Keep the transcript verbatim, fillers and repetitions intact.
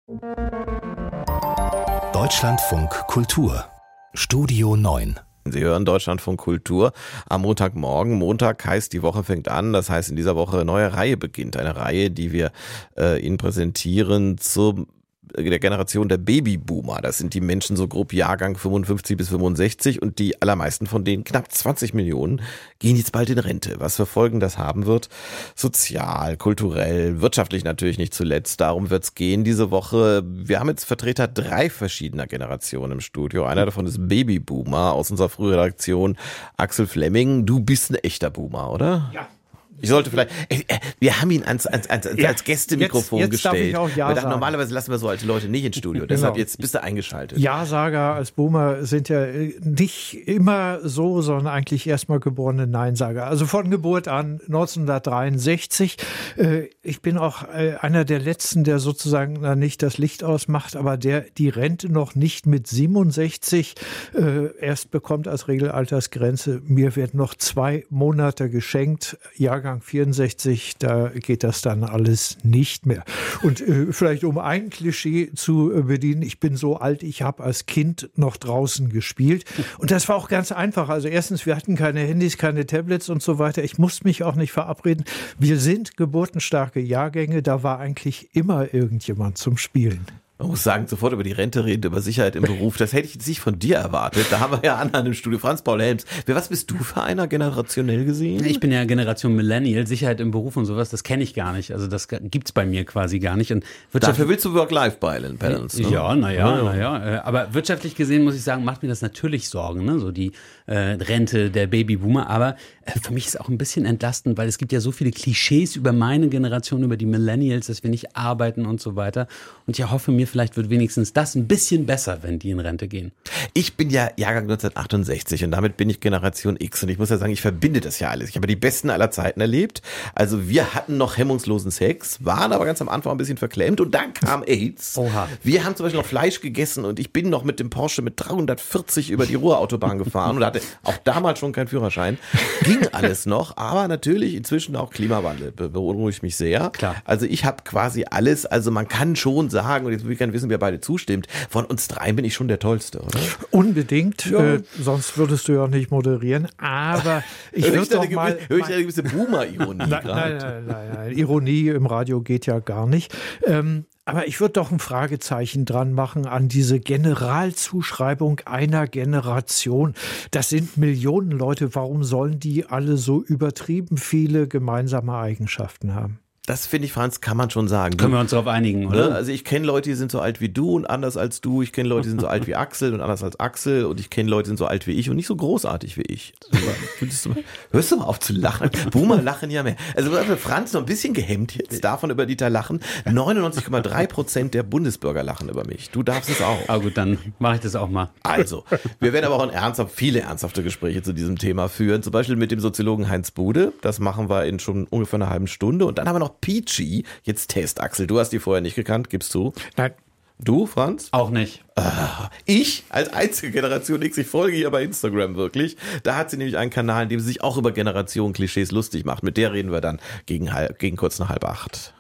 Deutschlandfunk Kultur Studio neun. Sie hören Deutschlandfunk Kultur am Montagmorgen. Montag heißt, die Woche fängt an. Das heißt, in dieser Woche eine neue Reihe beginnt. Eine Reihe, die wir äh, Ihnen präsentieren zum der Generation der Babyboomer. Das sind die Menschen so grob Jahrgang fünfundfünfzig bis fünfundsechzig und die allermeisten von denen, knapp zwanzig Millionen, gehen jetzt bald in Rente. Was für Folgen das haben wird, sozial, kulturell, wirtschaftlich natürlich nicht zuletzt. Darum wird es gehen diese Woche. Wir haben jetzt Vertreter drei verschiedener Generationen im Studio. Einer davon ist Babyboomer aus unserer Frühredaktion, Axel Flemming. Du bist ein echter Boomer, oder? Ja. Ich sollte vielleicht, äh, wir haben ihn ans, ans, ans, ans ja, Gästemikrofon jetzt, jetzt gestellt. Darf ich auch ja wir dachten, sagen. Normalerweise lassen wir so alte Leute nicht ins Studio. Genau. Deshalb jetzt bist du eingeschaltet. Ja-Sager als Boomer sind ja nicht immer so, sondern eigentlich erstmal geborene Nein-Sager. Also von Geburt an neunzehnhundertdreiundsechzig. Ich bin auch einer der Letzten, der sozusagen nicht das Licht ausmacht, aber der die Rente noch nicht mit siebenundsechzig erst bekommt als Regelaltersgrenze. Mir werden noch zwei Monate geschenkt. Jahrgang vierundsechzig, da geht das dann alles nicht mehr. Und äh, vielleicht um ein Klischee zu äh, bedienen, ich bin so alt, ich habe als Kind noch draußen gespielt. Und das war auch ganz einfach. Also erstens, wir hatten keine Handys, keine Tablets und so weiter. Ich musste mich auch nicht verabreden. Wir sind geburtenstarke Jahrgänge, da war eigentlich immer irgendjemand zum Spielen. Man muss sagen, sofort über die Rente reden, über Sicherheit im Beruf. Das hätte ich jetzt nicht von dir erwartet. Da haben wir ja anderen im Studio. Franz-Paul Helms. Was bist du für einer, generationell gesehen? Ich bin ja Generation Millennial. Sicherheit im Beruf und sowas, das kenne ich gar nicht. Also das gibt's bei mir quasi gar nicht. Und dafür willst du Work-Life-Balance, ne? Ja, naja, naja. Aber wirtschaftlich gesehen, muss ich sagen, macht mir das natürlich Sorgen, ne? So die äh, Rente der Babyboomer. Aber äh, für mich ist es auch ein bisschen entlastend, weil es gibt ja so viele Klischees über meine Generation, über die Millennials, dass wir nicht arbeiten und so weiter. Und ich hoffe mir, vielleicht wird wenigstens das ein bisschen besser, wenn die in Rente gehen. Ich bin ja Jahrgang neunzehnhundertachtundsechzig und damit bin ich Generation X und ich muss ja sagen, ich verbinde das ja alles. Ich habe die besten aller Zeiten erlebt. Also wir hatten noch hemmungslosen Sex, waren aber ganz am Anfang ein bisschen verklemmt und dann kam AIDS. Oha. Wir haben zum Beispiel noch Fleisch gegessen und ich bin noch mit dem Porsche mit dreihundertvierzig über die Ruhrautobahn gefahren und hatte auch damals schon keinen Führerschein. Ging alles noch, aber natürlich inzwischen auch Klimawandel. Be- beunruhigt mich sehr. Klar. Also ich habe quasi alles, also man kann schon sagen, und jetzt will ich gerne wissen, wer beide zustimmt, von uns dreien bin ich schon der Tollste, oder? Unbedingt, Ja. äh, sonst würdest du ja auch nicht moderieren, aber ich würde doch mal... Höre ich eine gewisse Boomer-Ironie nein, nein, nein, nein, nein, Ironie im Radio geht ja gar nicht. Ähm, aber ich würde doch ein Fragezeichen dran machen an diese Generalzuschreibung einer Generation. Das sind Millionen Leute. Warum sollen die alle so übertrieben viele gemeinsame Eigenschaften haben? Das finde ich, Franz, kann man schon sagen. Können wir uns darauf einigen, oder? Also ich kenne Leute, die sind so alt wie du und anders als du. Ich kenne Leute, die sind so alt wie Axel und anders als Axel. Und ich kenne Leute, die sind so alt wie ich und nicht so großartig wie ich. Hörst du mal auf zu lachen? Boomer lachen ja mehr. Also Franz noch ein bisschen gehemmt jetzt davon, über Dieter lachen. neunundneunzig Komma drei Prozent der Bundesbürger lachen über mich. Du darfst es auch. Aber gut, dann mache ich das auch mal. Also, wir werden aber auch ein ernsthaft, viele ernsthafte Gespräche zu diesem Thema führen. Zum Beispiel mit dem Soziologen Heinz Bude. Das machen wir in schon ungefähr einer halben Stunde. Und dann haben wir noch Peachy. Jetzt Test, Axel. Du hast die vorher nicht gekannt, gibst du? Nein. Du, Franz? Auch nicht. Ah, ich als einzige Generation X, ich folge ihr bei Instagram wirklich. Da hat sie nämlich einen Kanal, in dem sie sich auch über Generation-Klischees lustig macht. Mit der reden wir dann gegen, halb, gegen kurz nach halb acht.